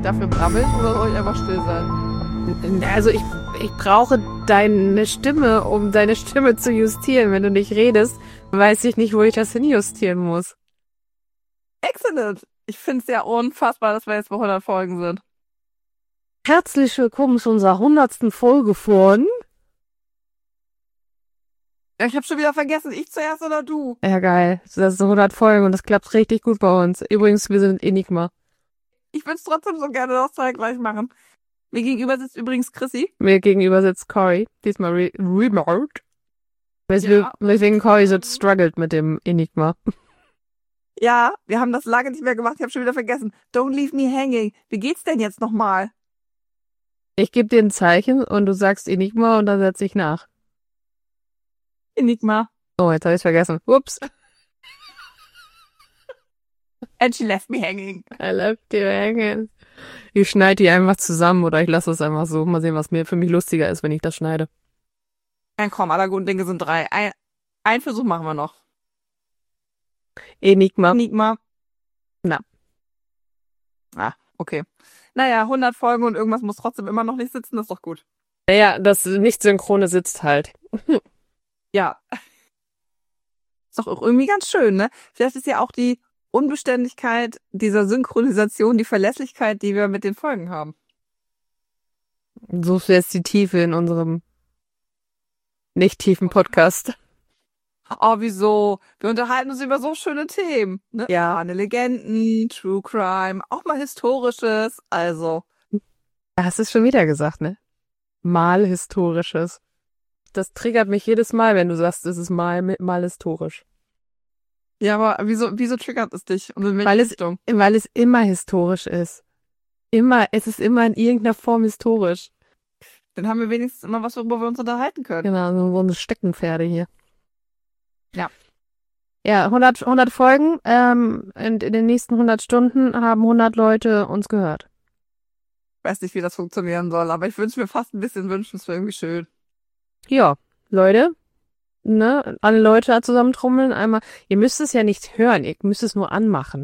ich dafür brabbeln oder soll ich einfach still sein? Also ich brauche deine Stimme, um deine Stimme zu justieren. Wenn du nicht redest, weiß ich nicht, wo ich das hinjustieren muss. Excellent. Ich finde es ja unfassbar, dass wir jetzt bei 100 Folgen sind. Herzlich willkommen zu unserer 100. Folge von... Ja, ich habe schon wieder vergessen, ich zuerst oder du? Ja, geil. Das sind 100 Folgen und das klappt richtig gut bei uns. Übrigens, wir sind Enigma. Ich würde es trotzdem so gerne noch zeitgleich machen. Mir gegenüber sitzt übrigens Chrissy. Mir gegenüber sitzt Cory. Diesmal remote. Weswegen Cory so struggelt mit dem Enigma. Ja, wir haben das lange nicht mehr gemacht. Ich habe schon wieder vergessen. Don't leave me hanging. Wie geht's denn jetzt nochmal? Ich gebe dir ein Zeichen und du sagst Enigma und dann setze ich nach. Enigma. Oh, jetzt habe ich es vergessen. Ups. And she left me hanging. I left you hanging. Ich schneide die einfach zusammen oder ich lasse es einfach so. Mal sehen, was für mich lustiger ist, wenn ich das schneide. Ja, komm, aller guten Dinge sind 3. Ein Versuch machen wir noch. Enigma. Na. Ah, okay. Naja, 100 Folgen und irgendwas muss trotzdem immer noch nicht sitzen, das ist doch gut. Naja, das Nicht-Synchrone sitzt halt. Ja. Ist doch auch irgendwie ganz schön, ne? Vielleicht ist ja auch die Unbeständigkeit dieser Synchronisation die Verlässlichkeit, die wir mit den Folgen haben. So ist jetzt die Tiefe in unserem nicht tiefen Podcast. Oh, wieso? Wir unterhalten uns über so schöne Themen. Ne? Ja. Eine Legenden, True Crime, auch mal Historisches, also. Hast du es schon wieder gesagt, ne? Mal Historisches. Das triggert mich jedes Mal, wenn du sagst, es ist mal historisch. Ja, aber wieso triggert es dich? Und in welche Richtung? Weil es immer historisch ist. Es ist immer in irgendeiner Form historisch. Dann haben wir wenigstens immer was, worüber wir uns unterhalten können. Genau, so eine Steckenpferde hier. Ja. Ja, 100 Folgen. Und in den nächsten 100 Stunden haben 100 Leute uns gehört. Ich weiß nicht, wie das funktionieren soll, aber ich wünsche mir fast ein bisschen wünschen, es wäre irgendwie schön. Ja, Leute, ne, alle Leute zusammentrommeln einmal. Ihr müsst es ja nicht hören, ihr müsst es nur anmachen.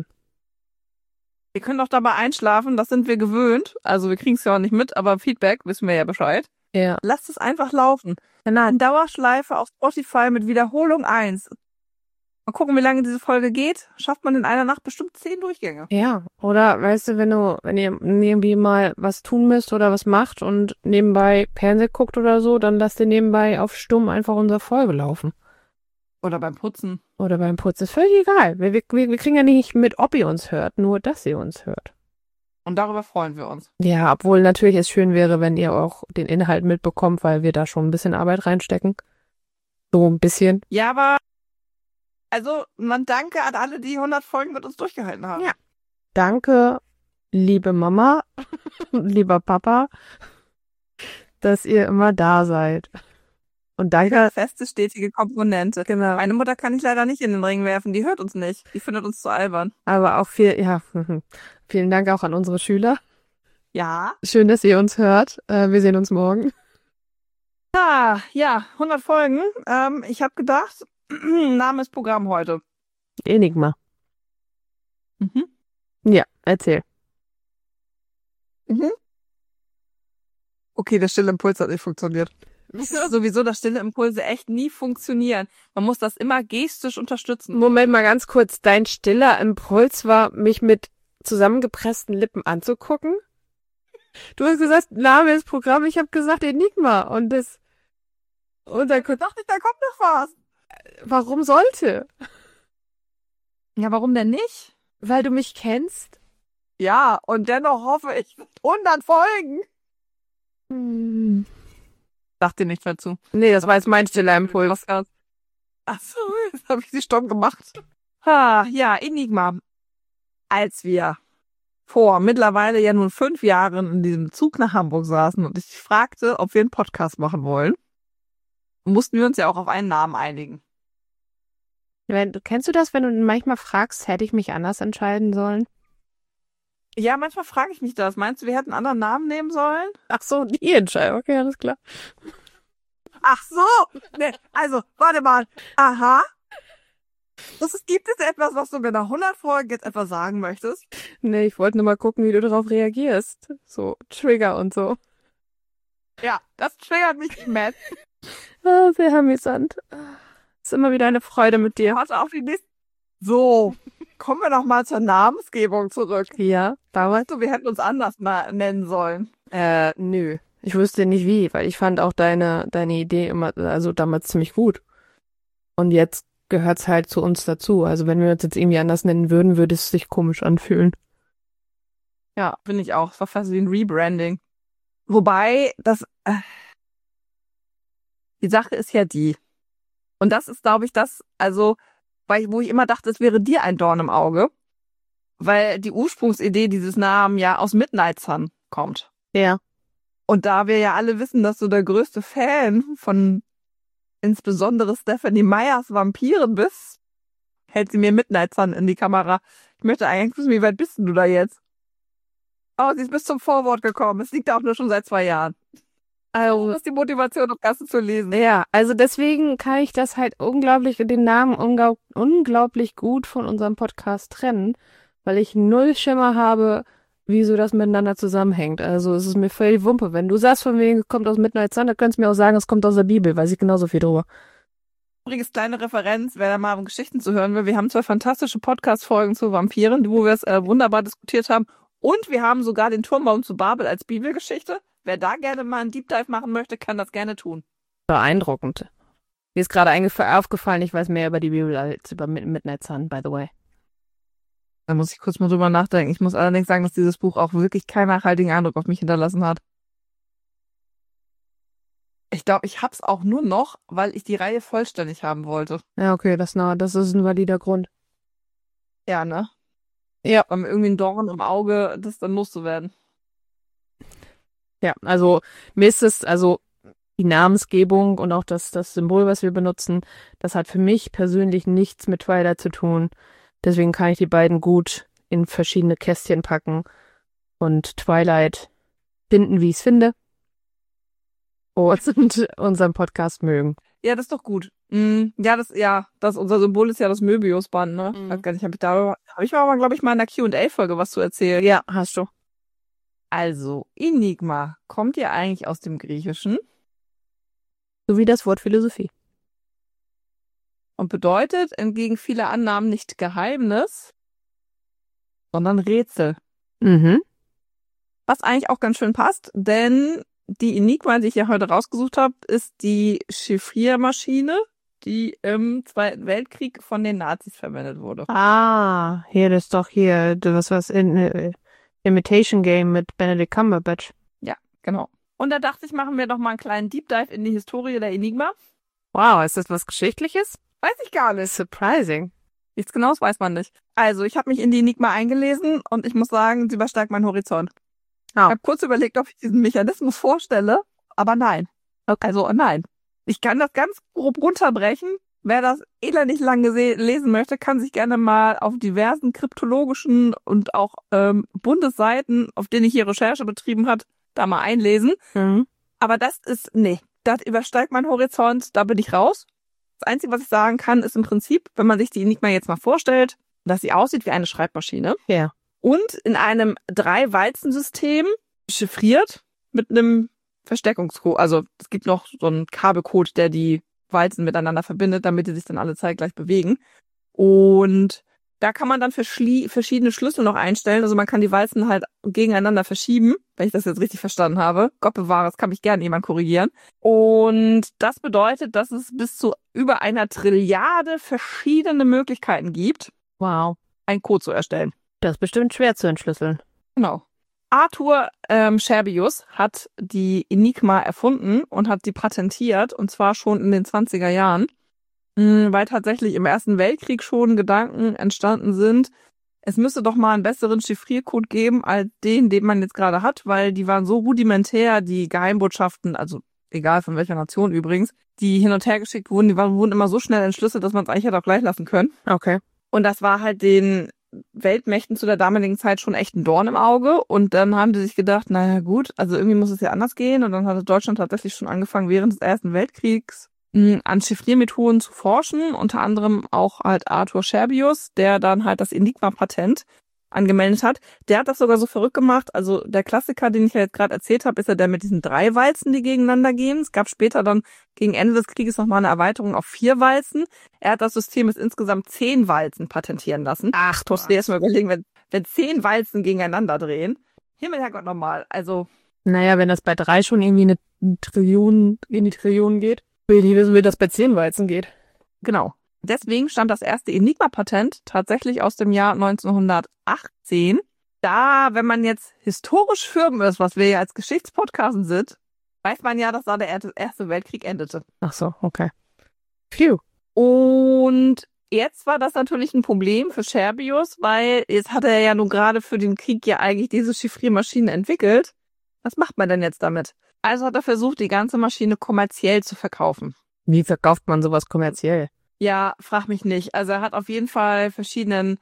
Ihr könnt auch dabei einschlafen, das sind wir gewöhnt. Also wir kriegen es ja auch nicht mit, aber Feedback wissen wir ja Bescheid. Ja. Lasst es einfach laufen. In Dauerschleife auf Spotify mit Wiederholung 1. Mal gucken, wie lange diese Folge geht. Schafft man in einer Nacht bestimmt 10 Durchgänge. Ja, oder weißt du, wenn ihr irgendwie mal was tun müsst oder was macht und nebenbei Fernsehen guckt oder so, dann lasst ihr nebenbei auf Stumm einfach unsere Folge laufen. Oder beim Putzen. Oder beim Putzen. Ist völlig egal. Wir kriegen ja nicht mit, ob ihr uns hört, nur, dass ihr uns hört. Und darüber freuen wir uns. Ja, obwohl natürlich es schön wäre, wenn ihr auch den Inhalt mitbekommt, weil wir da schon ein bisschen Arbeit reinstecken. So ein bisschen. Ja, aber also man danke an alle, die 100 Folgen mit uns durchgehalten haben. Ja. Danke, liebe Mama, lieber Papa, dass ihr immer da seid. Und danke. Feste, stetige Komponente. Genau. Meine Mutter kann ich leider nicht in den Ring werfen, die hört uns nicht. Die findet uns zu albern. Aber auch vielen Dank auch an unsere Schüler. Ja. Schön, dass ihr uns hört. Wir sehen uns morgen. Ja, 100 Folgen. Ich habe gedacht, Name ist Programm heute. Enigma. Ja, erzähl. Okay, der stille Impuls hat nicht funktioniert. Sowieso, dass stille Impulse echt nie funktionieren. Man muss das immer gestisch unterstützen. Moment mal ganz kurz. Dein stiller Impuls war, mich mit zusammengepressten Lippen anzugucken? Du hast gesagt, Name ist Programm. Ich habe gesagt Enigma. Und dann dachte ich, da kommt noch was. Warum sollte? Ja, warum denn nicht? Weil du mich kennst? Ja, und dennoch hoffe ich 100 Folgen. Sag dir nicht mehr zu. Nee, das war jetzt mein stiller Impuls. Ach so, jetzt habe ich sie stumm gemacht. Ja, Enigma. Als wir vor mittlerweile ja nun 5 Jahren in diesem Zug nach Hamburg saßen und ich fragte, ob wir einen Podcast machen wollen, mussten wir uns ja auch auf einen Namen einigen. Kennst du das, wenn du manchmal fragst, hätte ich mich anders entscheiden sollen? Ja, manchmal frage ich mich das. Meinst du, wir hätten einen anderen Namen nehmen sollen? Ach so, die Entscheidung. Okay, alles klar. Ach so. Nee, also, warte mal. Aha. Gibt es etwas, was du mir nach 100 Folgen jetzt etwas sagen möchtest? Nee, ich wollte nur mal gucken, wie du darauf reagierst. So Trigger und so. Ja, das triggert mich immens. Oh, sehr amüsant. Ist immer wieder eine Freude mit dir. Warte auf die nächste. So, kommen wir noch mal zur Namensgebung zurück. Ja, damals? Du, wir hätten uns anders nennen sollen. Nö. Ich wüsste nicht wie, weil ich fand auch deine Idee immer, also damals ziemlich gut. Und jetzt gehört's halt zu uns dazu. Also wenn wir uns jetzt irgendwie anders nennen würden, würde es sich komisch anfühlen. Ja, finde ich auch. Es war fast wie ein Rebranding. Wobei, die Sache ist ja die. Und das ist, glaube ich, wo ich immer dachte, es wäre dir ein Dorn im Auge. Weil die Ursprungsidee dieses Namen ja aus Midnight Sun kommt. Ja. Und da wir ja alle wissen, dass du der größte Fan von insbesondere Stephenie Meyers Vampiren bist, hält sie mir Midnight Sun in die Kamera. Ich möchte eigentlich wissen, wie weit bist denn du da jetzt? Oh, sie ist bis zum Vorwort gekommen. Es liegt auch nur schon seit 2 Jahren. Also, Das ist die Motivation, das Ganze zu lesen. ja, also deswegen kann ich das halt den Namen unglaublich gut von unserem Podcast trennen, weil ich null Schimmer habe, wieso das miteinander zusammenhängt. Also es ist mir völlig Wumpe. Wenn du sagst, von wegen es kommt aus Midnight Sun, dann könntest du mir auch sagen, es kommt aus der Bibel, weiß ich genauso viel drüber. Übrigens, kleine Referenz, wer da mal Geschichten zu hören will. Wir haben 2 fantastische Podcast-Folgen zu Vampiren, wo wir es wunderbar diskutiert haben. Und wir haben sogar den Turmbaum zu Babel als Bibelgeschichte. Wer da gerne mal einen Deep Dive machen möchte, kann das gerne tun. Beeindruckend. Mir ist gerade aufgefallen, ich weiß mehr über die Bibel als über Midnight Sun, by the way. Da muss ich kurz mal drüber nachdenken. Ich muss allerdings sagen, dass dieses Buch auch wirklich keinen nachhaltigen Eindruck auf mich hinterlassen hat. Ich glaube, ich hab's auch nur noch, weil ich die Reihe vollständig haben wollte. Ja, okay, das ist ein valider Grund. Ja, ne? Ja. Weil mir irgendwie ein Dorn im Auge, das dann loszuwerden. Ja, also mir ist es, also die Namensgebung und auch das Symbol, was wir benutzen, das hat für mich persönlich nichts mit Twilight zu tun. Deswegen kann ich die beiden gut in verschiedene Kästchen packen und Twilight finden, wie ich es finde. Und unseren Podcast mögen. Ja, das ist doch gut. Unser Symbol ist ja das Möbiusband, ne? Mhm. Weiß gar nicht, habe ich aber, glaube ich, mal in der Q&A-Folge was zu erzählen. Ja, hast du. Also, Enigma kommt ja eigentlich aus dem Griechischen So wie das Wort Philosophie. und bedeutet entgegen vieler Annahmen nicht Geheimnis, sondern Rätsel. Mhm. Was eigentlich auch ganz schön passt, denn die Enigma, die ich ja heute rausgesucht habe, ist die Chiffriermaschine, die im Zweiten Weltkrieg von den Nazis verwendet wurde. Ah, hier, das ist doch hier, was in Imitation Game mit Benedict Cumberbatch. Ja, genau. Und da dachte ich, machen wir doch mal einen kleinen Deep Dive in die Historie der Enigma. Wow, ist das was Geschichtliches? Weiß ich gar nicht. Surprising. Nichts Genaues weiß man nicht. Also, ich habe mich in die Enigma eingelesen und ich muss sagen, sie übersteigt meinen Horizont. Oh. Ich habe kurz überlegt, ob ich diesen Mechanismus vorstelle, aber nein. Okay. Also nein. Ich kann das ganz grob runterbrechen. Wer das elendig lang lesen möchte, kann sich gerne mal auf diversen kryptologischen und auch Bundesseiten, auf denen ich hier Recherche betrieben habe, da mal einlesen. Mhm. Aber das übersteigt meinen Horizont, da bin ich raus. Das Einzige, was ich sagen kann, ist im Prinzip, wenn man sich die Enigma jetzt mal vorstellt, dass sie aussieht wie eine Schreibmaschine. Ja. Und in einem 3-Walzen-System chiffriert mit einem Versteckungscode. Also es gibt noch so einen Kabelcode, der die Walzen miteinander verbindet, damit die sich dann alle zeitgleich bewegen. Und da kann man dann verschiedene Schlüssel noch einstellen. Also man kann die Walzen halt gegeneinander verschieben, wenn ich das jetzt richtig verstanden habe. Gott bewahre, es kann mich gerne jemand korrigieren. Und das bedeutet, dass es bis zu über 1 Trilliarde verschiedene Möglichkeiten gibt, Wow. einen Code zu erstellen. Das ist bestimmt schwer zu entschlüsseln. Genau. Arthur Scherbius hat die Enigma erfunden und hat die patentiert, und zwar schon in den 20er Jahren, weil tatsächlich im Ersten Weltkrieg schon Gedanken entstanden sind, es müsste doch mal einen besseren Chiffriercode geben als den man jetzt gerade hat, weil die waren so rudimentär, die Geheimbotschaften, also egal von welcher Nation übrigens, die hin und her geschickt wurden, wurden immer so schnell entschlüsselt, dass man es eigentlich hätte auch gleich lassen können. Okay. Und das war halt den Weltmächten zu der damaligen Zeit schon echt ein Dorn im Auge. Und dann haben die sich gedacht, naja gut, also irgendwie muss es ja anders gehen. Und dann hatte Deutschland tatsächlich schon angefangen, während des Ersten Weltkriegs an Chiffriermethoden zu forschen, unter anderem auch halt Arthur Scherbius, der dann halt das Enigma-Patent angemeldet hat. Der hat das sogar so verrückt gemacht. Also der Klassiker, den ich ja jetzt gerade erzählt habe, ist ja der mit diesen 3 Walzen, die gegeneinander gehen. Es gab später dann gegen Ende des Krieges nochmal eine Erweiterung auf 4 Walzen. Er hat das System mit insgesamt 10 Walzen patentieren lassen. Ach, Du musst dir erst mal überlegen, wenn 10 Walzen gegeneinander drehen. Himmel, Herrgott, nochmal. Also, naja, wenn das bei 3 schon irgendwie eine Trillion in die Trillionen geht, will ich nicht wissen, wie das bei 10 Weizen geht. genau. Deswegen stammt das erste Enigma-Patent tatsächlich aus dem Jahr 1918. Da, wenn man jetzt historisch firm ist, was wir ja als Geschichtspodcast sind, weiß man ja, dass da der Erste Weltkrieg endete. Ach so, okay. Phew. Und jetzt war das natürlich ein Problem für Scherbius, weil jetzt hat er ja nun gerade für den Krieg ja eigentlich diese Chiffriermaschine entwickelt. Was macht man denn jetzt damit? Also hat er versucht, die ganze Maschine kommerziell zu verkaufen. Wie verkauft man sowas kommerziell? Ja, frag mich nicht. Also er hat auf jeden Fall verschiedenen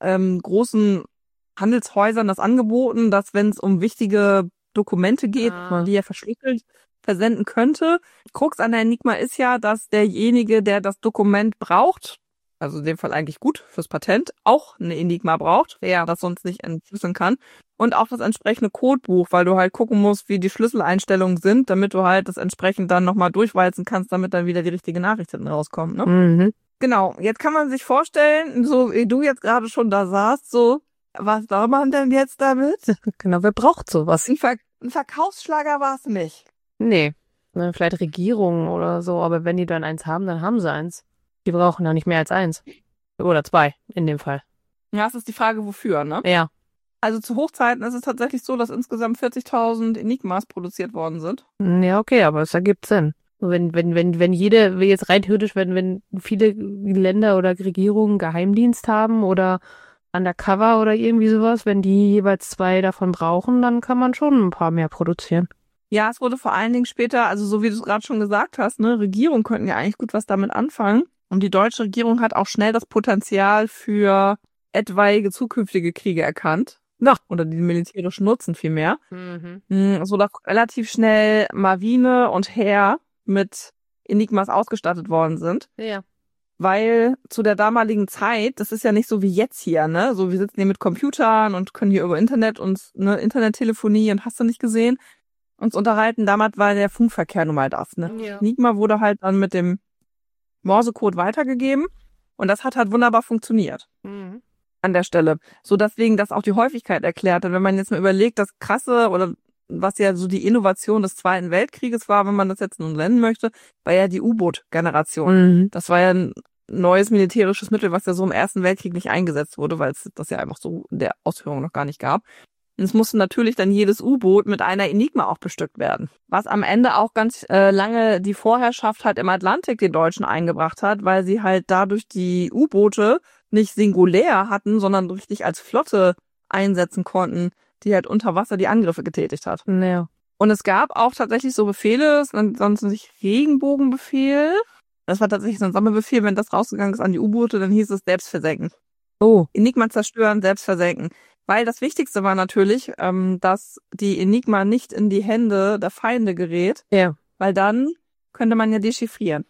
großen Handelshäusern das angeboten, dass wenn es um wichtige Dokumente geht, die er verschlüsselt versenden könnte. Krux an der Enigma ist ja, dass derjenige, der das Dokument braucht, also in dem Fall eigentlich gut fürs Patent, auch eine Enigma braucht, wer das sonst nicht entschlüsseln kann. Und auch das entsprechende Codebuch, weil du halt gucken musst, wie die Schlüsseleinstellungen sind, damit du halt das entsprechend dann nochmal durchwalzen kannst, damit dann wieder die richtige Nachricht hinten rauskommt, ne? Mhm. Genau, jetzt kann man sich vorstellen, so wie du jetzt gerade schon da saßt, so, was soll man denn jetzt damit? Genau, wer braucht sowas? Ein Verkaufsschlager war es nicht. Nee, ne, vielleicht Regierungen oder so, aber wenn die dann eins haben, dann haben sie eins. Die brauchen ja nicht mehr als 1. Oder 2, in dem Fall. Ja, es ist die Frage, wofür, ne? Ja. Also zu Hochzeiten ist es tatsächlich so, dass insgesamt 40.000 Enigmas produziert worden sind. Ja, okay, aber es ergibt Sinn. Wenn jede, jetzt rein theoretisch, wenn viele Länder oder Regierungen Geheimdienst haben oder Undercover oder irgendwie sowas, wenn die jeweils 2 davon brauchen, dann kann man schon ein paar mehr produzieren. Ja, es wurde vor allen Dingen später, also so wie du es gerade schon gesagt hast, ne, Regierungen könnten ja eigentlich gut was damit anfangen. Und die deutsche Regierung hat auch schnell das Potenzial für etwaige zukünftige Kriege erkannt. Oder den militärischen Nutzen vielmehr. So dass relativ schnell Marine und Heer mit Enigmas ausgestattet worden sind. Ja. Weil zu der damaligen Zeit, das ist ja nicht so wie jetzt hier, ne? So, wir sitzen hier mit Computern und können hier über Internet uns, ne, Internettelefonie und hast du nicht gesehen, uns unterhalten. Damals war der Funkverkehr nun mal das, ne? Ja. Enigma wurde halt dann mit dem Morsecode weitergegeben und das hat halt wunderbar funktioniert. An der Stelle. So deswegen das auch die Häufigkeit erklärt. Und wenn man jetzt mal überlegt, das Krasse oder was ja so die Innovation des Zweiten Weltkrieges war, wenn man das jetzt nun nennen möchte, war ja die U-Boot-Generation. Das war ja ein neues militärisches Mittel, was ja so im Ersten Weltkrieg nicht eingesetzt wurde, weil es das ja einfach so in der Ausführung noch gar nicht gab. Und es musste natürlich dann jedes U-Boot mit einer Enigma auch bestückt werden. Was am Ende auch ganz lange die Vorherrschaft halt im Atlantik den Deutschen eingebracht hat, weil sie halt dadurch die U-Boote nicht singulär hatten, sondern richtig als Flotte einsetzen konnten, die halt unter Wasser die Angriffe getätigt hat. Ja. Und es gab auch tatsächlich so Befehle, es nannte sich Regenbogenbefehl. Das war tatsächlich so ein Sammelbefehl, wenn das rausgegangen ist an die U-Boote, dann hieß es selbst versenken. Oh. Enigma zerstören, selbst versenken. Weil das Wichtigste war natürlich, dass die Enigma nicht in die Hände der Feinde gerät. Ja. Weil dann könnte man ja dechiffrieren.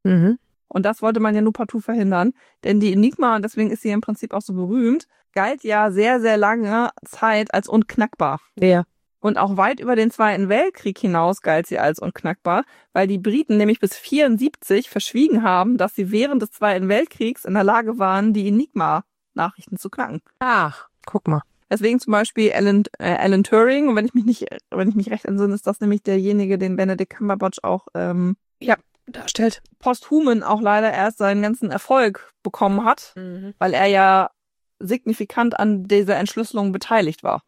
Und das wollte man ja nur partout verhindern. Denn die Enigma, und deswegen ist sie im Prinzip auch so berühmt, galt ja sehr, sehr lange Zeit als unknackbar. Ja. Und auch weit über den Zweiten Weltkrieg hinaus galt sie als unknackbar, weil die Briten nämlich bis 1974 verschwiegen haben, dass sie während des Zweiten Weltkriegs in der Lage waren, die Enigma-Nachrichten zu knacken. Ach, guck mal. Deswegen zum Beispiel Alan Turing, und wenn ich mich recht entsinne, ist das nämlich derjenige, den Benedict Cumberbatch auch darstellt. Posthumen auch leider erst seinen ganzen Erfolg bekommen hat, weil er ja signifikant an dieser Entschlüsselung beteiligt war.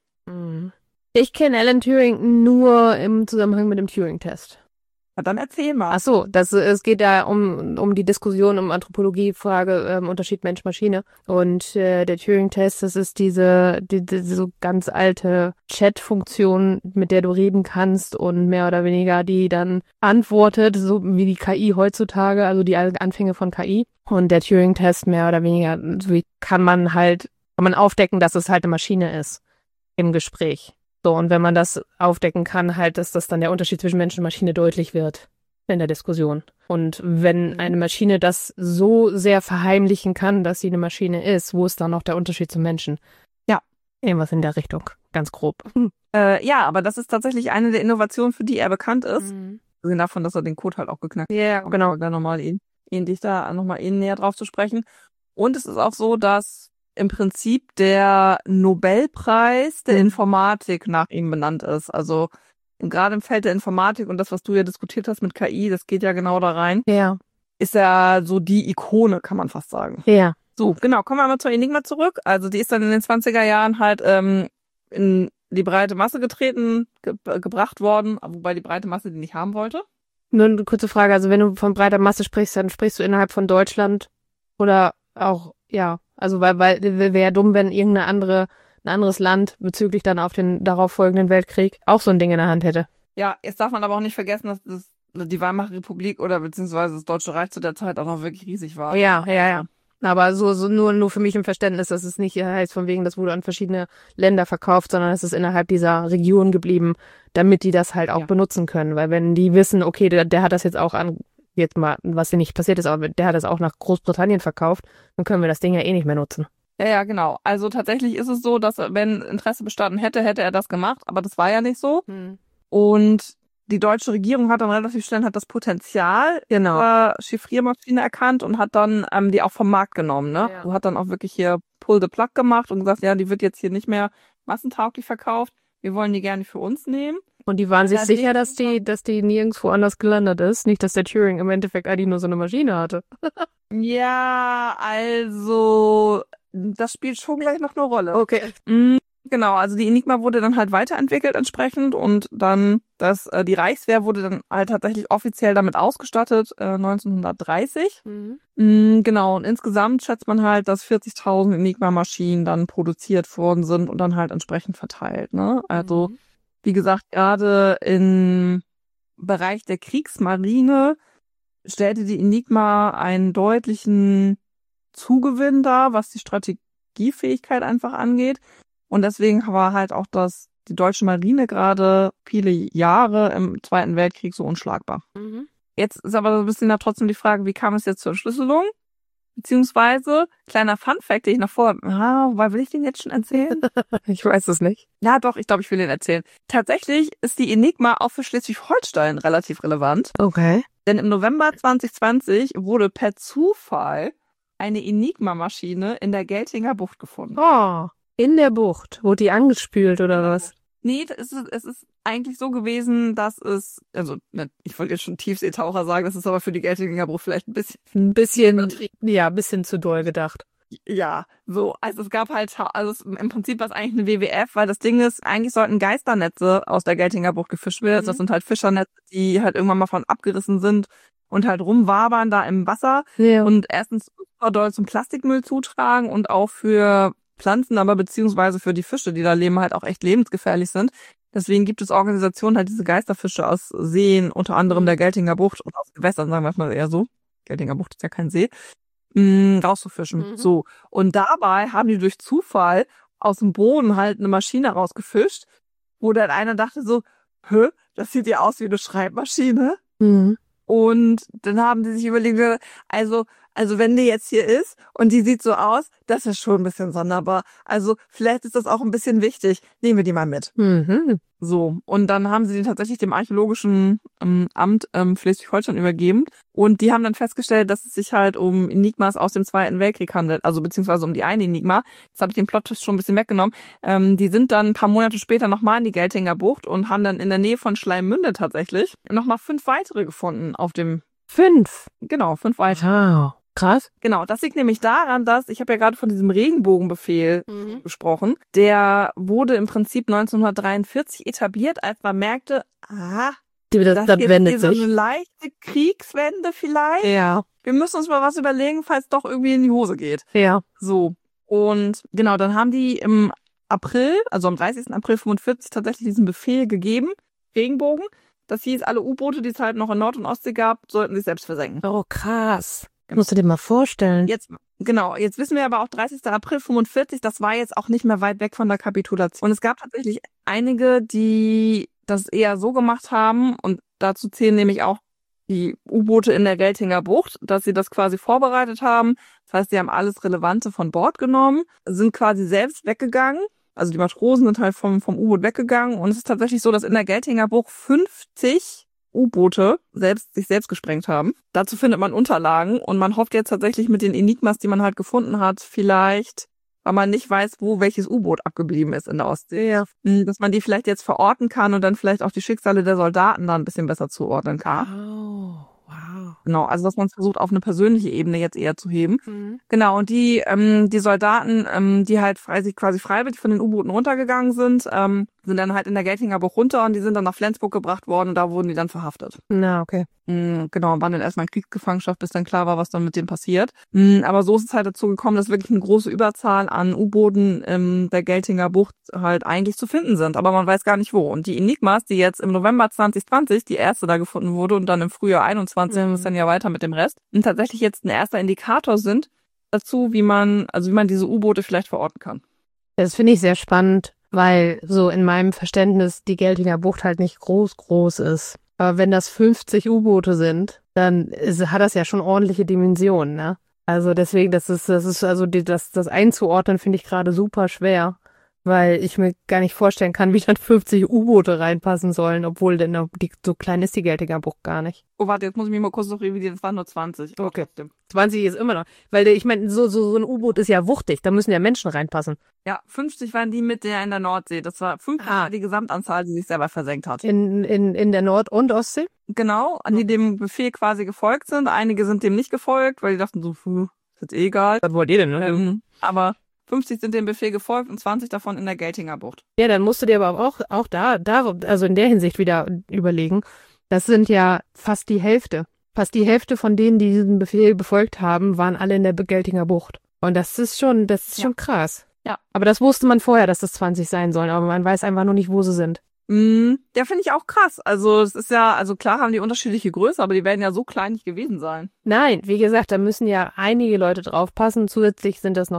Ich kenne Alan Turing nur im Zusammenhang mit dem Turing-Test. Na, dann erzähl mal. Ach so, es geht da um die Diskussion um Anthropologie-Frage, Unterschied Mensch-Maschine. Und der Turing-Test, das ist diese so ganz alte Chat-Funktion, mit der du reden kannst und mehr oder weniger die dann antwortet, so wie die KI heutzutage, also die Anfänge von KI. Und der Turing-Test mehr oder weniger, so kann man aufdecken, dass es halt eine Maschine ist im Gespräch. So, und wenn man das aufdecken kann, halt, dass das dann der Unterschied zwischen Mensch und Maschine deutlich wird. in der Diskussion. Und wenn eine Maschine das so sehr verheimlichen kann, dass sie eine Maschine ist, wo ist dann noch der Unterschied zum Menschen? Ja. Irgendwas in der Richtung, ganz grob. Ja, aber das ist tatsächlich eine der Innovationen, für die er bekannt ist. Abgesehen davon, dass er den Code halt auch geknackt hat. Ja, genau. Dann nochmal dich da nochmal näher drauf zu sprechen. Und es ist auch so, dass im Prinzip der Nobelpreis der Informatik nach ihm benannt ist. Also gerade im Feld der Informatik und das, was du ja diskutiert hast mit KI, das geht ja genau da rein. Ja. Ist ja so die Ikone, kann man fast sagen. Ja. So, genau, kommen wir mal zur Enigma zurück. Also die ist dann in den 20er Jahren halt in die breite Masse gebracht worden, wobei die breite Masse die nicht haben wollte. Nur eine kurze Frage, also wenn du von breiter Masse sprichst, dann sprichst du innerhalb von Deutschland oder auch, ja, also weil wäre ja dumm, wenn ein anderes Land bezüglich dann auf den darauf folgenden Weltkrieg auch so ein Ding in der Hand hätte. Ja, jetzt darf man aber auch nicht vergessen, dass die Weimarer Republik oder beziehungsweise das Deutsche Reich zu der Zeit auch noch wirklich riesig war. Ja. Aber so nur für mich im Verständnis, dass es nicht heißt von wegen, das wurde an verschiedene Länder verkauft, sondern es ist innerhalb dieser Region geblieben, damit die das halt auch benutzen können. Weil wenn die wissen, okay, der hat das jetzt auch jetzt mal, was ja nicht passiert ist, aber der hat das auch nach Großbritannien verkauft, dann können wir das Ding ja eh nicht mehr nutzen. Ja, genau. Also tatsächlich ist es so, dass wenn Interesse bestanden hätte er das gemacht, aber das war ja nicht so. Und die deutsche Regierung hat dann relativ schnell das Potenzial der Chiffriermaschine erkannt und hat dann die auch vom Markt genommen, ne? Ja. Und hat dann auch wirklich hier Pull the Plug gemacht und gesagt, ja, die wird jetzt hier nicht mehr massentauglich verkauft. Wir wollen die gerne für uns nehmen. Und die waren sich sicher, dass die nirgendwo anders gelandet ist. Nicht, dass der Turing im Endeffekt eigentlich nur so eine Maschine hatte. Ja, also das spielt schon gleich noch eine Rolle. Okay. Genau, also die Enigma wurde dann halt weiterentwickelt entsprechend und dann die Reichswehr wurde dann halt tatsächlich offiziell damit ausgestattet 1930. Genau, und insgesamt schätzt man halt, dass 40.000 Enigma-Maschinen dann produziert worden sind und dann halt entsprechend verteilt, ne? Also, wie gesagt, gerade im Bereich der Kriegsmarine stellte die Enigma einen deutlichen Zugewinn dar, was die Strategiefähigkeit einfach angeht. Und deswegen war halt auch die deutsche Marine gerade viele Jahre im Zweiten Weltkrieg so unschlagbar. Jetzt ist aber so ein bisschen da trotzdem die Frage, wie kam es jetzt zur Entschlüsselung? Beziehungsweise, kleiner Funfact, den ich noch wobei will ich den jetzt schon erzählen? Ich weiß es nicht. Ja, doch, ich glaube, ich will den erzählen. Tatsächlich ist die Enigma auch für Schleswig-Holstein relativ relevant. Okay. Denn im November 2020 wurde per Zufall eine Enigma-Maschine in der Geltinger Bucht gefunden. Oh, in der Bucht. Wurde die angespült oder was? Nee, es ist eigentlich so gewesen, dass ich wollte jetzt schon Tiefseetaucher sagen, das ist aber für die Geltinger Bucht vielleicht ein bisschen zu doll gedacht. Ja, so, also es gab halt, im Prinzip war es eigentlich eine WWF, weil das Ding ist, eigentlich sollten Geisternetze aus der Geltinger Bucht gefischt werden. Das sind halt Fischernetze, die halt irgendwann mal von abgerissen sind und halt rumwabern da im Wasser und erstens super doll zum Plastikmüll zutragen und auch für Pflanzen, aber beziehungsweise für die Fische, die da leben, halt auch echt lebensgefährlich sind. Deswegen gibt es Organisationen, halt diese Geisterfische aus Seen, unter anderem der Geltinger Bucht und aus Gewässern, sagen wir mal eher so. Geltinger Bucht ist ja kein See. Rauszufischen. So. Und dabei haben die durch Zufall aus dem Boden halt eine Maschine rausgefischt, wo dann einer dachte so, das sieht ja aus wie eine Schreibmaschine. Und dann haben die sich überlegt, also wenn die jetzt hier ist und die sieht so aus, das ist schon ein bisschen sonderbar. Also vielleicht ist das auch ein bisschen wichtig. Nehmen wir die mal mit. So, und dann haben sie den tatsächlich dem Archäologischen Amt Schleswig-Holstein übergeben. Und die haben dann festgestellt, dass es sich halt um Enigmas aus dem Zweiten Weltkrieg handelt. Also beziehungsweise um die eine Enigma. Jetzt habe ich den Plot schon ein bisschen weggenommen. Die sind dann ein paar Monate später nochmal in die Geltinger Bucht und haben dann in der Nähe von Schleimmünde tatsächlich nochmal 5 weitere gefunden auf dem... 5? Genau, 5 weitere. Wow. Krass. Genau, das liegt nämlich daran, dass, ich habe ja gerade von diesem Regenbogenbefehl gesprochen, der wurde im Prinzip 1943 etabliert, als man merkte, das wendet so sich. eine leichte Kriegswende vielleicht. Ja. Wir müssen uns mal was überlegen, falls doch irgendwie in die Hose geht. Ja. So, und genau, dann haben die im April, also am 30. April 45 tatsächlich diesen Befehl gegeben, Regenbogen. Das hieß, alle U-Boote, die es halt noch in Nord- und Ostsee gab, sollten sich selbst versenken. Oh, krass. Musst du dir mal vorstellen. Jetzt wissen wir aber auch 30. April 45, das war jetzt auch nicht mehr weit weg von der Kapitulation. Und es gab tatsächlich einige, die das eher so gemacht haben und dazu zählen nämlich auch die U-Boote in der Geltinger Bucht, dass sie das quasi vorbereitet haben. Das heißt, sie haben alles Relevante von Bord genommen, sind quasi selbst weggegangen. Also die Matrosen sind halt vom U-Boot weggegangen. Und es ist tatsächlich so, dass in der Geltinger Bucht 50 U-Boote sich selbst gesprengt haben. Dazu findet man Unterlagen und man hofft jetzt tatsächlich mit den Enigmas, die man halt gefunden hat, vielleicht, weil man nicht weiß, wo welches U-Boot abgeblieben ist in der Ostsee, dass man die vielleicht jetzt verorten kann und dann vielleicht auch die Schicksale der Soldaten da ein bisschen besser zuordnen kann. Oh, wow. Genau, also dass man es versucht, auf eine persönliche Ebene jetzt eher zu heben. Mhm. Genau, und die Soldaten, die halt quasi freiwillig von den U-Booten runtergegangen sind dann halt in der Geltinger Bucht runter und die sind dann nach Flensburg gebracht worden und da wurden die dann verhaftet. Na, okay. Genau, waren dann erstmal in Kriegsgefangenschaft, bis dann klar war, was dann mit denen passiert. Aber so ist es halt dazu gekommen, dass wirklich eine große Überzahl an U-Booten der Geltinger Bucht halt eigentlich zu finden sind, aber man weiß gar nicht wo. Und die Enigmas, die jetzt im November 2020 die erste da gefunden wurde und dann im Frühjahr 21 ist dann ja weiter mit dem Rest, und tatsächlich jetzt ein erster Indikator sind dazu, wie man diese U-Boote vielleicht verorten kann. Das finde ich sehr spannend, weil so in meinem Verständnis die Geltinger Bucht halt nicht groß ist. Aber wenn das 50 U-Boote sind, dann hat das ja schon ordentliche Dimensionen, ne? Also deswegen, das einzuordnen finde ich gerade super schwer, weil ich mir gar nicht vorstellen kann, wie dann 50 U-Boote reinpassen sollen, obwohl so klein ist die Geltinger Bucht gar nicht. Oh, warte, jetzt muss ich mich mal kurz noch revidieren, es waren nur 20. Okay. 20 ist immer noch, weil ich meine, so ein U-Boot ist ja wuchtig, da müssen ja Menschen reinpassen. Ja, 50 waren die mit der in der Nordsee. Das war 50 war die Gesamtanzahl, die sich selber versenkt hat. In der Nord- und Ostsee? Genau, an die dem Befehl quasi gefolgt sind. Einige sind dem nicht gefolgt, weil die dachten so, ist jetzt eh egal. Was wollt ihr denn, ne? Aber 50 sind dem Befehl gefolgt und 20 davon in der Geltinger Bucht. Ja, dann musst du dir aber auch da, also in der Hinsicht wieder überlegen. Das sind ja fast die Hälfte. Fast die Hälfte von denen, die diesen Befehl befolgt haben, waren alle in der Geltinger Bucht. Und das ist schon krass. Ja. Aber das wusste man vorher, dass das 20 sein sollen, aber man weiß einfach nur nicht, wo sie sind. Ja, finde ich auch krass. Also es ist ja, also klar haben die unterschiedliche Größe, aber die werden ja so klein nicht gewesen sein. Nein, wie gesagt, da müssen ja einige Leute draufpassen. Zusätzlich sind ja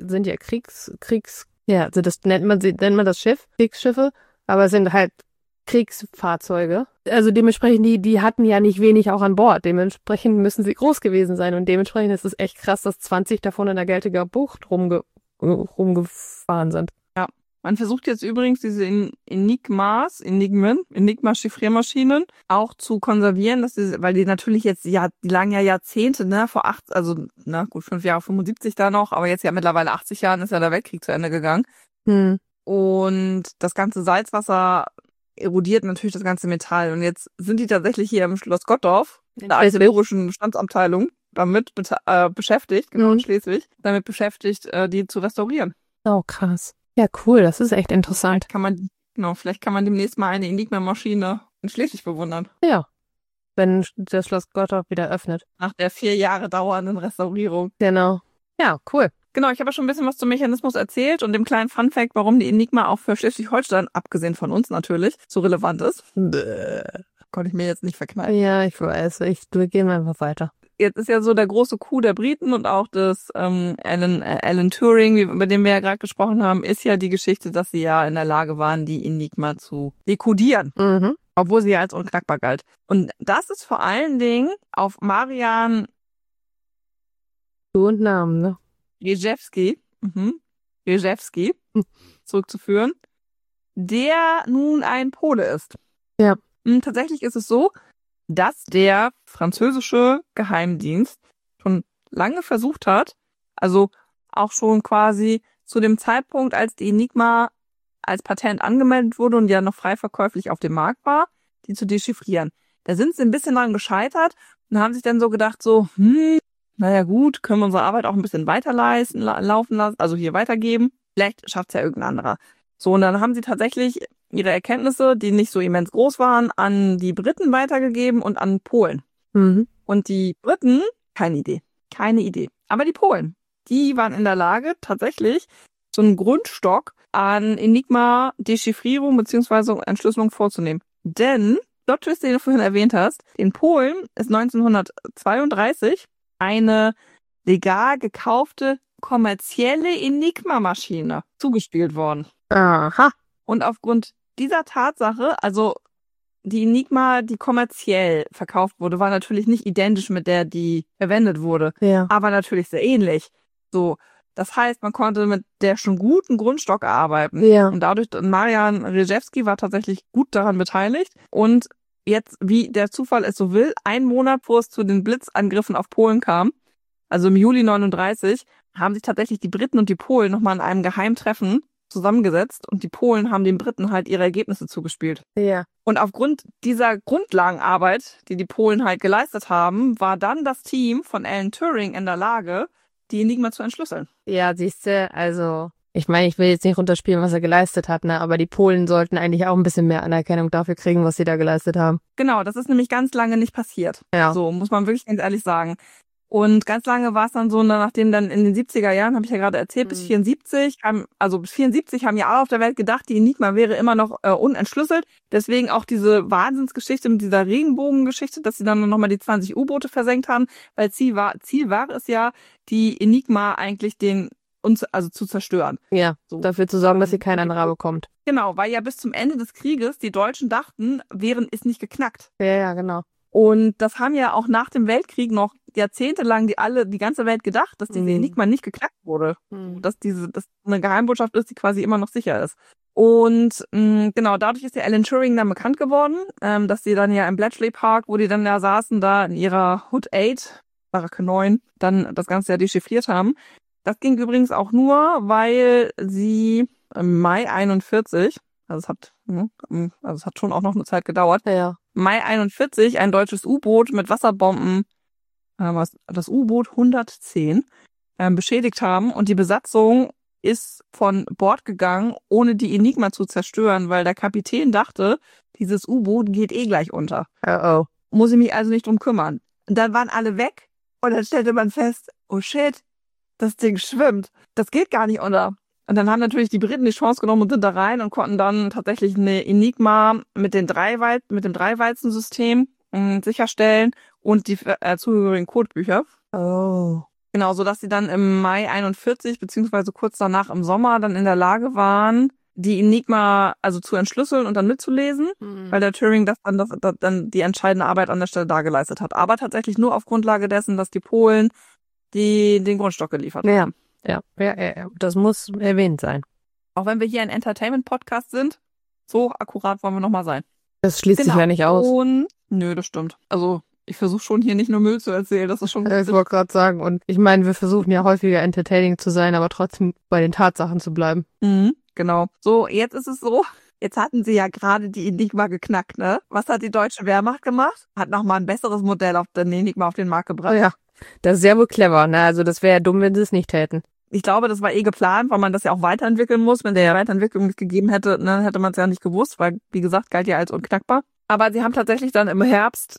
nennt man das Schiff, Kriegsschiffe, aber es sind halt Kriegsfahrzeuge. Also dementsprechend, die hatten ja nicht wenig auch an Bord. Dementsprechend müssen sie groß gewesen sein und dementsprechend ist es echt krass, dass 20 davon in der Geltinger Bucht rumgefahren sind. Ja. Man versucht jetzt übrigens diese Enigma-Chiffriermaschinen auch zu konservieren, weil die natürlich jetzt, die lagen ja Jahrzehnte, ne, 5 Jahre, 75 da noch, aber jetzt ja mittlerweile 80 Jahren ist ja der Weltkrieg zu Ende gegangen. Und das ganze Salzwasser erodiert natürlich das ganze Metall. Und jetzt sind die tatsächlich hier im Schloss Gottorf, in der archäologischen Bestandsabteilung, damit beschäftigt, in Schleswig, damit beschäftigt, die zu restaurieren. Oh, krass. Ja, cool, das ist echt interessant. Vielleicht kann man demnächst mal eine Enigma-Maschine in Schleswig bewundern. Ja, wenn das Schloss Gottorf wieder öffnet. Nach der 4 Jahre dauernden Restaurierung. Genau. Ja, cool. Genau, ich habe ja schon ein bisschen was zum Mechanismus erzählt und dem kleinen Funfact, warum die Enigma auch für Schleswig-Holstein, abgesehen von uns natürlich, so relevant ist. Konnte ich mir jetzt nicht verkneifen. Ja, ich weiß. Wir gehen einfach weiter. Jetzt ist ja so der große Coup der Briten und auch des Alan Turing, über den wir ja gerade gesprochen haben, ist ja die Geschichte, dass sie ja in der Lage waren, die Enigma zu dekodieren. Obwohl sie ja als unknackbar galt. Und das ist vor allen Dingen auf Marian Und Namen, ne? Rejewski zurückzuführen, der nun ein Pole ist. Ja. Tatsächlich ist es so, dass der französische Geheimdienst schon lange versucht hat, also auch schon quasi zu dem Zeitpunkt, als die Enigma als Patent angemeldet wurde und ja noch frei verkäuflich auf dem Markt war, die zu dechiffrieren. Da sind sie ein bisschen dran gescheitert und haben sich dann so gedacht, naja gut, können wir unsere Arbeit auch ein bisschen laufen lassen, also hier weitergeben. Vielleicht schafft's ja irgendein anderer. So, und dann haben sie tatsächlich ihre Erkenntnisse, die nicht so immens groß waren, an die Briten weitergegeben und an Polen. Und die Briten, keine Idee. Aber die Polen, die waren in der Lage, tatsächlich so einen Grundstock an Enigma-Dechiffrierung bzw. Entschlüsselung vorzunehmen. Denn, Plot Twist, den du vorhin erwähnt hast, in Polen ist 1932 eine legal gekaufte kommerzielle Enigma-Maschine zugespielt worden. Aha. Und aufgrund dieser Tatsache, also die Enigma, die kommerziell verkauft wurde, war natürlich nicht identisch mit der, die verwendet wurde, Ja. aber natürlich sehr ähnlich. So, das heißt, man konnte mit der schon guten Grundstock arbeiten. Ja. Und dadurch, Marian Rejewski war tatsächlich gut daran beteiligt. Und jetzt, wie der Zufall es so will, 1 Monat, bevor es zu den Blitzangriffen auf Polen kam, also im Juli 39, haben sich tatsächlich die Briten und die Polen nochmal in einem Geheimtreffen zusammengesetzt und die Polen haben den Briten halt ihre Ergebnisse zugespielt. Ja. Und aufgrund dieser Grundlagenarbeit, die die Polen halt geleistet haben, war dann das Team von Alan Turing in der Lage, die Enigma zu entschlüsseln. Ja, siehste, also ich meine, ich will jetzt nicht runterspielen, was er geleistet hat, ne? Aber die Polen sollten eigentlich auch ein bisschen mehr Anerkennung dafür kriegen, was sie da geleistet haben. Genau, das ist nämlich ganz lange nicht passiert. Ja. So, muss man wirklich ganz ehrlich sagen. Und ganz lange war es dann so, nachdem dann in den 70er Jahren, habe ich ja gerade erzählt, bis 74 haben ja alle auf der Welt gedacht, die Enigma wäre immer noch unentschlüsselt. Deswegen auch diese Wahnsinnsgeschichte mit dieser Regenbogengeschichte, dass sie dann nochmal die 20 U-Boote versenkt haben, weil Ziel war es ja, die Enigma eigentlich zu zerstören. Ja, So. dafür zu sorgen, dass sie kein anderer bekommt. Genau, weil ja bis zum Ende des Krieges die Deutschen dachten, ist nicht geknackt. Ja, genau. Und das haben ja auch nach dem Weltkrieg noch jahrzehntelang die ganze Welt gedacht, dass diese Enigma nicht geknackt wurde. Dass das eine Geheimbotschaft ist, die quasi immer noch sicher ist. Und genau, dadurch ist ja Alan Turing dann bekannt geworden, dass sie dann ja im Bletchley Park, wo die dann ja saßen, da in ihrer Hood 8, Baracke 9, dann das Ganze ja dechiffriert haben. Das ging übrigens auch nur, weil sie im Mai 41, es hat schon auch noch eine Zeit gedauert, Ja. Mai 41 ein deutsches U-Boot mit Wasserbomben, das U-Boot 110, beschädigt haben und die Besatzung ist von Bord gegangen, ohne die Enigma zu zerstören, weil der Kapitän dachte, dieses U-Boot geht gleich unter. Oh. Muss ich mich also nicht drum kümmern. Und dann waren alle weg und dann stellte man fest, oh shit, das Ding schwimmt. Das geht gar nicht unter. Und dann haben natürlich die Briten die Chance genommen und sind da rein und konnten dann tatsächlich eine Enigma mit dem Dreiwalzen-System sicherstellen und die zugehörigen Codebücher. Oh. Genau, sodass sie dann im Mai 41 beziehungsweise kurz danach im Sommer dann in der Lage waren, die Enigma also zu entschlüsseln und dann mitzulesen, weil der Turing dann die entscheidende Arbeit an der Stelle da geleistet hat. Aber tatsächlich nur auf Grundlage dessen, dass die Polen den Grundstock geliefert haben. Ja. Das muss erwähnt sein. Auch wenn wir hier ein Entertainment-Podcast sind, so akkurat wollen wir nochmal sein. Das schließt sich ja nicht aus. Und nö, das stimmt. Also ich versuche schon hier nicht nur Müll zu erzählen, das ist schon gut. Ich wollte gerade sagen, und ich meine, wir versuchen ja häufiger entertaining zu sein, aber trotzdem bei den Tatsachen zu bleiben. Genau. So, jetzt ist es so, jetzt hatten sie ja gerade die Enigma geknackt, ne? Was hat die deutsche Wehrmacht gemacht? Hat nochmal ein besseres Modell auf der Enigma auf den Markt gebracht. Oh ja, das ist sehr wohl clever, ne? Also das wäre ja dumm, wenn sie es nicht täten. Ich glaube, das war geplant, weil man das ja auch weiterentwickeln muss. Wenn der Weiterentwicklung nicht gegeben hätte, ne, hätte man es ja nicht gewusst, weil, wie gesagt, galt ja als unknackbar. Aber sie haben tatsächlich dann im Herbst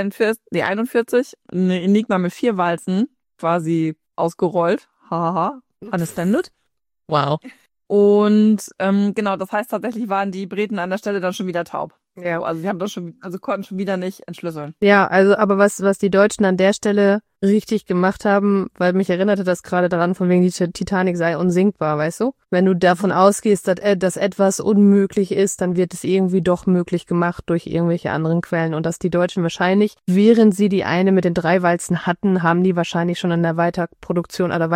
41 eine Enigma mit 4 Walzen quasi ausgerollt. Haha, understanded. Wow. Und genau, das heißt, tatsächlich waren die Briten an der Stelle dann schon wieder taub. Ja. Also sie haben konnten schon wieder nicht entschlüsseln. Ja, also aber was die Deutschen an der Stelle richtig gemacht haben, weil mich erinnerte das gerade daran, von wegen die Titanic sei unsinkbar, weißt du? Wenn du davon ausgehst, dass etwas unmöglich ist, dann wird es irgendwie doch möglich gemacht durch irgendwelche anderen Quellen. Und dass die Deutschen wahrscheinlich, während sie die eine mit den 3 Walzen hatten, haben die wahrscheinlich schon an der Weiterproduktion oder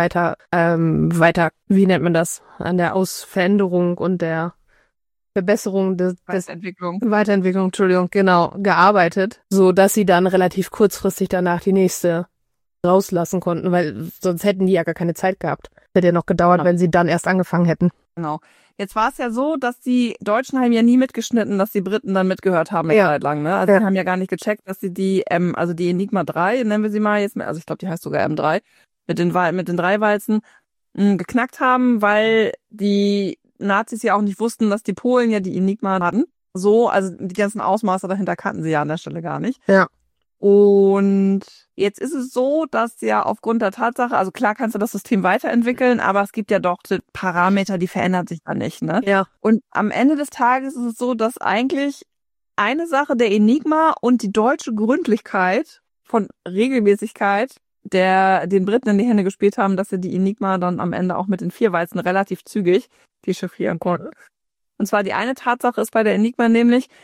wie nennt man das? An der Ausveränderung und der Verbesserung des Weiterentwicklung, Entschuldigung, genau, gearbeitet, so dass sie dann relativ kurzfristig danach die nächste rauslassen konnten, weil sonst hätten die ja gar keine Zeit gehabt. Hätte ja noch gedauert, wenn sie dann erst angefangen hätten. Genau. Jetzt war es ja so, dass die Deutschen haben ja nie mitgeschnitten, dass die Briten dann mitgehört haben eine Zeit lang, ne? Also die haben ja gar nicht gecheckt, dass sie die Enigma 3, nennen wir sie mal jetzt, also ich glaube, die heißt sogar M3, mit den 3 Walzen geknackt haben, weil die Nazis ja auch nicht wussten, dass die Polen ja die Enigma hatten. So, also die ganzen Ausmaße dahinter kannten sie ja an der Stelle gar nicht. Ja. Und jetzt ist es so, dass ja aufgrund der Tatsache, also klar kannst du das System weiterentwickeln, aber es gibt ja doch Parameter, die verändern sich da nicht, ne? Ja. Und am Ende des Tages ist es so, dass eigentlich eine Sache der Enigma und die deutsche Gründlichkeit von Regelmäßigkeit den Briten in die Hände gespielt haben, dass sie die Enigma dann am Ende auch mit den 4 Walzen relativ zügig dechiffrieren konnten. Und zwar die eine Tatsache ist bei der Enigma nämlich,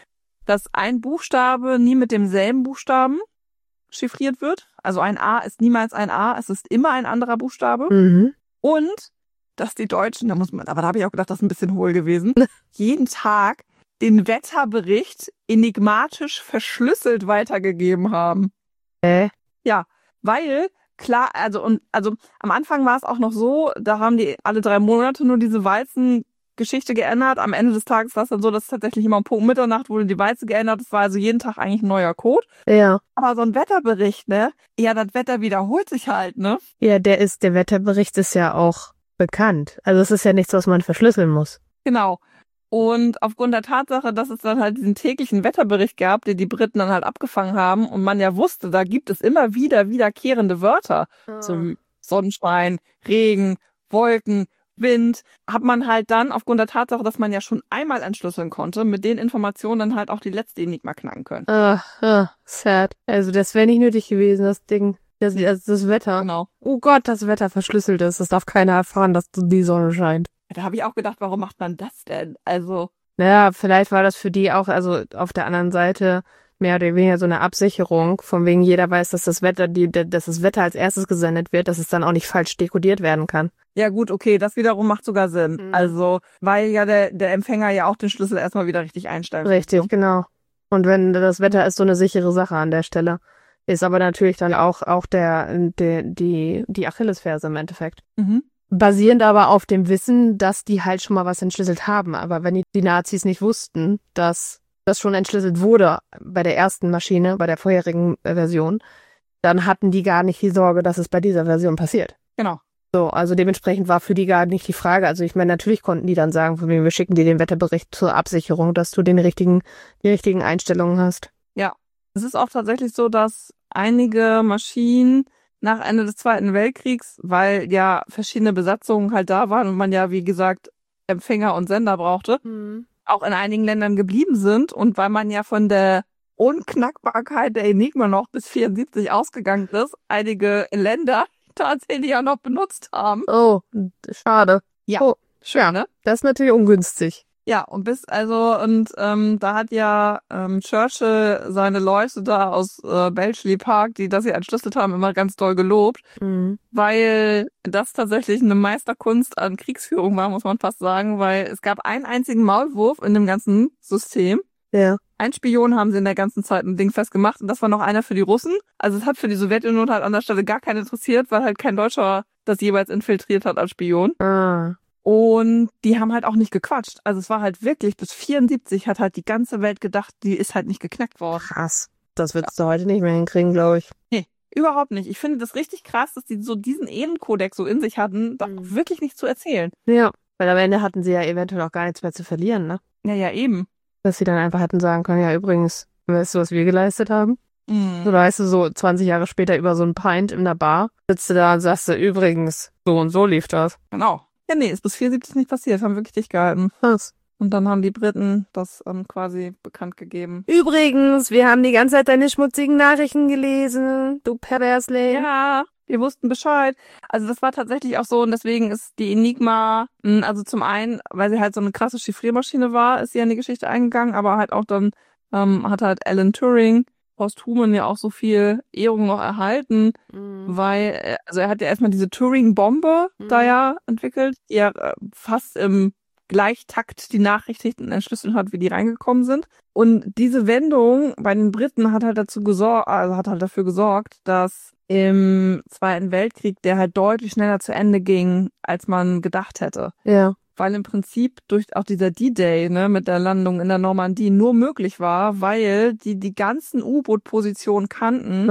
dass ein Buchstabe nie mit demselben Buchstaben chiffriert wird. Also ein A ist niemals ein A, es ist immer ein anderer Buchstabe. Mhm. Und dass die Deutschen, aber da habe ich auch gedacht, das ist ein bisschen hohl gewesen, jeden Tag den Wetterbericht enigmatisch verschlüsselt weitergegeben haben. Ja, weil klar, also am Anfang war es auch noch so, da haben die alle 3 Monate nur diese Weizengeschichte geändert. Am Ende des Tages war es dann so, dass tatsächlich immer um Punkt Mitternacht wurde die Weizen geändert. Es war also jeden Tag eigentlich ein neuer Code. Ja. Aber so ein Wetterbericht, ne? Ja, das Wetter wiederholt sich halt, ne? Ja, der Wetterbericht ist ja auch bekannt. Also es ist ja nichts, was man verschlüsseln muss. Genau. Und aufgrund der Tatsache, dass es dann halt diesen täglichen Wetterbericht gab, den die Briten dann halt abgefangen haben und man ja wusste, da gibt es immer wieder wiederkehrende Wörter. So wie Sonnenschein, Regen, Wolken, Wind, hat man halt dann aufgrund der Tatsache, dass man ja schon einmal entschlüsseln konnte, mit den Informationen dann halt auch die letzte Enigma knacken können. Sad. Also das wäre nicht nötig gewesen, das Ding. Das Wetter. Genau. Oh Gott, das Wetter verschlüsselt ist. Das darf keiner erfahren, dass die Sonne scheint. Da habe ich auch gedacht, warum macht man das denn? Also. Naja, vielleicht war das für die auch, also auf der anderen Seite mehr oder weniger so eine Absicherung, von wegen jeder weiß, dass das Wetter als erstes gesendet wird, dass es dann auch nicht falsch dekodiert werden kann. Ja gut, okay, das wiederum macht sogar Sinn. Mhm. Also, weil ja der Empfänger ja auch den Schlüssel erstmal wieder richtig einstellt. Richtig, genau. Und wenn das Wetter ist so eine sichere Sache an der Stelle. Ist aber natürlich dann auch die Achillesferse im Endeffekt. Mhm. Basierend aber auf dem Wissen, dass die halt schon mal was entschlüsselt haben. Aber wenn die Nazis nicht wussten, dass das schon entschlüsselt wurde bei der ersten Maschine, bei der vorherigen Version, dann hatten die gar nicht die Sorge, dass es bei dieser Version passiert. Genau. So, also dementsprechend war für die gar nicht die Frage. Also ich meine, natürlich konnten die dann sagen, von wem wir schicken dir den Wetterbericht zur Absicherung, dass du die richtigen Einstellungen hast. Ja. Es ist auch tatsächlich so, dass einige Maschinen nach Ende des Zweiten Weltkriegs, weil ja verschiedene Besatzungen halt da waren und man ja, wie gesagt, Empfänger und Sender brauchte, auch in einigen Ländern geblieben sind und weil man ja von der Unknackbarkeit der Enigma noch bis 74 ausgegangen ist, einige Länder tatsächlich auch noch benutzt haben. Oh, schade. Ja, oh, schön, ja, ne? Das ist natürlich ungünstig. Ja, und da hat ja Churchill seine Leute da aus Bletchley Park, die das hier entschlüsselt haben, immer ganz doll gelobt, weil das tatsächlich eine Meisterkunst an Kriegsführung war, muss man fast sagen, weil es gab einen einzigen Maulwurf in dem ganzen System. Ja. Ein Spion haben sie in der ganzen Zeit ein Ding festgemacht und das war noch einer für die Russen. Also es hat für die Sowjetunion halt an der Stelle gar keinen interessiert, weil halt kein Deutscher das jeweils infiltriert hat als Spion. Und die haben halt auch nicht gequatscht. Also es war halt wirklich, bis 74 hat halt die ganze Welt gedacht, die ist halt nicht geknackt worden. Krass. Das würdest du heute nicht mehr hinkriegen, glaube ich. Nee, überhaupt nicht. Ich finde das richtig krass, dass die so diesen Ehrenkodex so in sich hatten, da wirklich nichts zu erzählen. Ja, weil am Ende hatten sie ja eventuell auch gar nichts mehr zu verlieren, ne? Ja, eben. Dass sie dann einfach hätten sagen können, ja übrigens, weißt du, was wir geleistet haben? So, weißt du, so 20 Jahre später über so ein Pint in der Bar, sitzt du da und sagst du, übrigens, so und so lief das. Genau. Ja, nee, ist bis 74 nicht passiert, haben wirklich dicht gehalten. Was? Und dann haben die Briten das quasi bekannt gegeben. Übrigens, wir haben die ganze Zeit deine schmutzigen Nachrichten gelesen, du Perversling. Ja, wir wussten Bescheid. Also das war tatsächlich auch so und deswegen ist die Enigma, also zum einen, weil sie halt so eine krasse Chiffriermaschine war, ist sie in die Geschichte eingegangen, aber halt auch dann hat halt Alan Turing posthumen ja auch so viel Ehrung noch erhalten, weil, also er hat ja erstmal diese Turing-Bombe da ja entwickelt, die ja fast im Gleichtakt die Nachrichten entschlüsselt hat, wie die reingekommen sind. Und diese Wendung bei den Briten hat halt dafür gesorgt, dass im Zweiten Weltkrieg der halt deutlich schneller zu Ende ging, als man gedacht hätte. Ja. Weil im Prinzip durch auch dieser D-Day, ne, mit der Landung in der Normandie nur möglich war, weil die ganzen U-Boot-Positionen kannten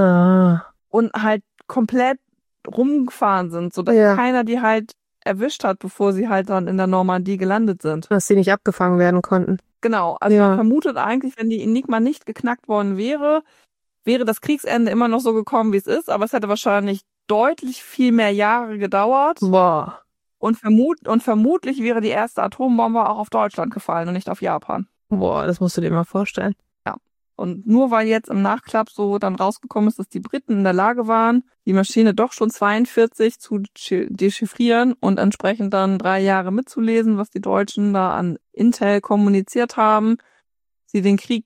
und halt komplett rumgefahren sind, sodass keiner die halt erwischt hat, bevor sie halt dann in der Normandie gelandet sind. Dass sie nicht abgefangen werden konnten. Genau, also man vermutet eigentlich, wenn die Enigma nicht geknackt worden wäre das Kriegsende immer noch so gekommen, wie es ist, aber es hätte wahrscheinlich deutlich viel mehr Jahre gedauert. Boah. Und vermutlich wäre die erste Atombombe auch auf Deutschland gefallen und nicht auf Japan. Boah, das musst du dir mal vorstellen. Ja. Und nur weil jetzt im Nachklapp so dann rausgekommen ist, dass die Briten in der Lage waren, die Maschine doch schon 42 zu dechiffrieren und entsprechend dann 3 Jahre mitzulesen, was die Deutschen da an Intel kommuniziert haben, sie den Krieg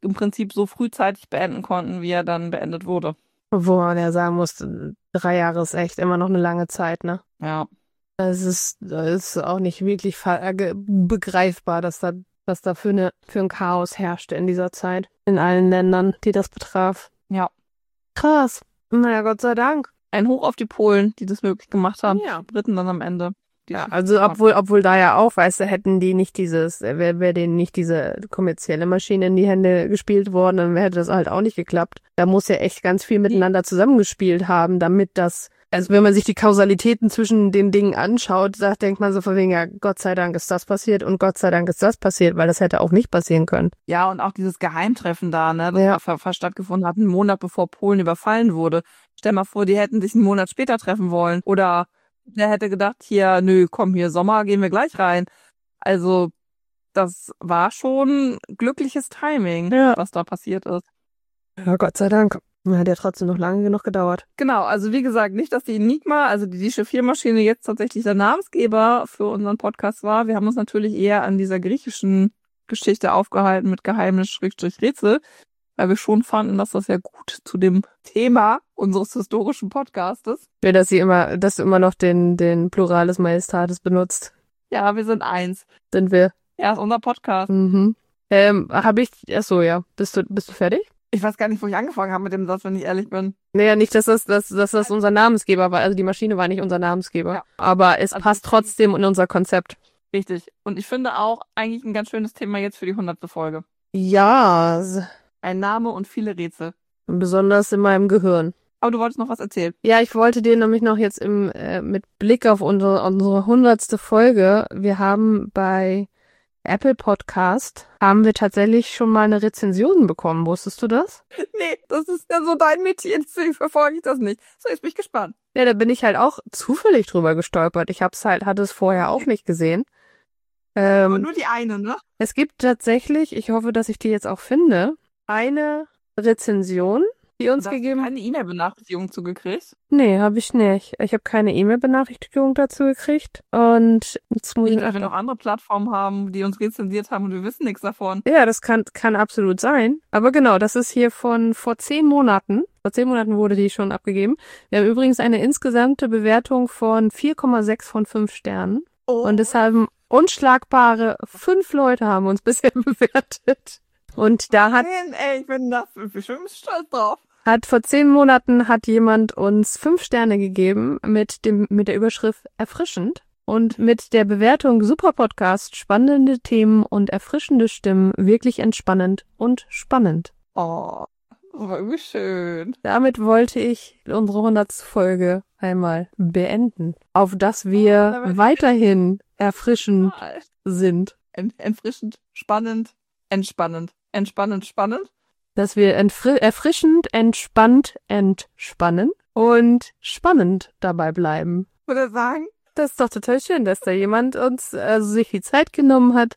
im Prinzip so frühzeitig beenden konnten, wie er dann beendet wurde. Wo man ja sagen muss, 3 Jahre ist echt immer noch eine lange Zeit, ne? Ja. Das ist auch nicht wirklich begreifbar, dass da für ein Chaos herrschte in dieser Zeit. In allen Ländern, die das betraf. Ja. Krass. Naja, Gott sei Dank. Ein Hoch auf die Polen, die das möglich gemacht haben. Ja. Die Briten dann am Ende. Ja, also obwohl da ja auch, weißt du, hätten die nicht wäre denen nicht diese kommerzielle Maschine in die Hände gespielt worden, dann hätte das halt auch nicht geklappt. Da muss ja echt ganz viel miteinander zusammengespielt haben, damit das, also wenn man sich die Kausalitäten zwischen den Dingen anschaut, denkt man so von wegen, ja, Gott sei Dank ist das passiert und Gott sei Dank ist das passiert, weil das hätte auch nicht passieren können. Ja, und auch dieses Geheimtreffen da, ne, das stattgefunden hat, einen Monat bevor Polen überfallen wurde. Stell mal vor, die hätten sich einen Monat später treffen wollen. Oder der hätte gedacht, hier, nö, komm, hier Sommer, gehen wir gleich rein. Also, das war schon glückliches Timing, was da passiert ist. Ja, Gott sei Dank. Hat ja trotzdem noch lange genug gedauert. Genau, also wie gesagt, nicht, dass die Enigma, also die Chiffriermaschine jetzt tatsächlich der Namensgeber für unseren Podcast war. Wir haben uns natürlich eher an dieser griechischen Geschichte aufgehalten mit Geheimnis-Rätsel, weil wir schon fanden, dass das ja gut zu dem Thema unseres historischen Podcastes. Ja, dass du immer noch den Plural des Majestatis benutzt. Ja, wir sind eins. Sind wir. Ja, ist unser Podcast. Mhm. Achso, ja. Bist du fertig? Ich weiß gar nicht, wo ich angefangen habe mit dem Satz, wenn ich ehrlich bin. Naja, nicht, dass das unser Namensgeber war. Also die Maschine war nicht unser Namensgeber. Ja. Aber es passt trotzdem in unser Konzept. Richtig. Und ich finde auch eigentlich ein ganz schönes Thema jetzt für die 100. Folge. Ja. Ein Name und viele Rätsel. Besonders in meinem Gehirn. Aber du wolltest noch was erzählen. Ja, ich wollte dir nämlich noch jetzt mit Blick auf unsere 100. Folge, wir haben bei Apple Podcast, haben wir tatsächlich schon mal eine Rezension bekommen. Wusstest du das? Nee, das ist ja so dein Metier, deswegen verfolge ich das nicht. So, jetzt bin ich gespannt. Ja, da bin ich halt auch zufällig drüber gestolpert. Ich hatte es vorher auch nicht gesehen. Aber nur die eine, ne? Es gibt tatsächlich, ich hoffe, dass ich die jetzt auch finde, eine Rezension, die uns gegeben. Hast du keine E-Mail-Benachrichtigung zugekriegt? Nee, habe ich nicht. Ich habe keine E-Mail-Benachrichtigung dazu gekriegt. Und jetzt muss ich dass wir noch andere Plattformen haben, die uns rezensiert haben und wir wissen nichts davon. Ja, das kann absolut sein. Aber genau, das ist hier von vor 10 Monaten. Vor 10 Monaten wurde die schon abgegeben. Wir haben übrigens eine insgesamte Bewertung von 4,6 von 5 Sternen. Oh. Und es haben unschlagbare 5 Leute haben uns bisher bewertet. Und da hat... Ey, ich bin bestimmt stolz drauf. Vor 10 Monaten hat jemand uns 5 Sterne gegeben mit der Überschrift erfrischend und mit der Bewertung super Podcast, spannende Themen und erfrischende Stimmen, wirklich entspannend und spannend. Oh, wie schön. Damit wollte ich unsere 100. Folge einmal beenden, auf dass wir weiterhin erfrischend sind. Erfrischend, spannend, entspannend. Entspannend, spannend. Dass wir erfrischend, entspannt, entspannen und spannend dabei bleiben. Würde sagen? Das ist doch total schön, dass da jemand uns sich die Zeit genommen hat,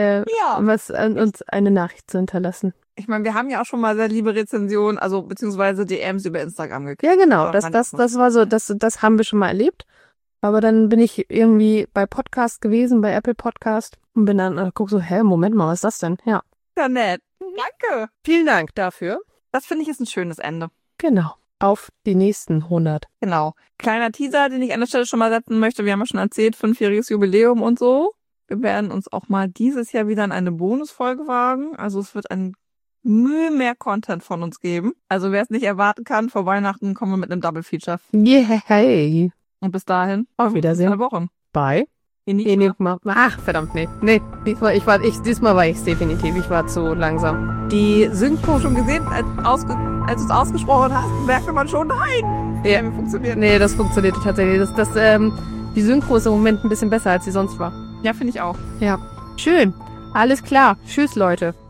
uns eine Nachricht zu hinterlassen. Ich meine, wir haben ja auch schon mal sehr liebe Rezensionen, also beziehungsweise DMs über Instagram gekriegt. Ja, genau. Das war so, das haben wir schon mal erlebt. Aber dann bin ich irgendwie bei Podcast gewesen, bei Apple Podcast und bin dann guck so, Moment mal, was ist das denn? Ja. Ja, nett. Danke. Vielen Dank dafür. Das finde ich ist ein schönes Ende. Genau. Auf die nächsten 100. Genau. Kleiner Teaser, den ich an der Stelle schon mal setzen möchte. Wir haben ja schon erzählt, 5-jähriges Jubiläum und so. Wir werden uns auch mal dieses Jahr wieder in eine Bonusfolge wagen. Also es wird ein Mühe mehr Content von uns geben. Also wer es nicht erwarten kann, vor Weihnachten kommen wir mit einem Double Feature. Yay. Und bis dahin. Auf Wiedersehen. 2 Wochen. Bye. Enigma. Ach, verdammt, nee. Diesmal war ich's definitiv. Ich war zu langsam. Die Synchro schon gesehen, als du es ausgesprochen hast, merkte man schon, nein. Ja. Funktioniert. Nee, das funktionierte tatsächlich. Die Synchro ist im Moment ein bisschen besser, als sie sonst war. Ja, finde ich auch. Ja. Schön. Alles klar. Tschüss, Leute.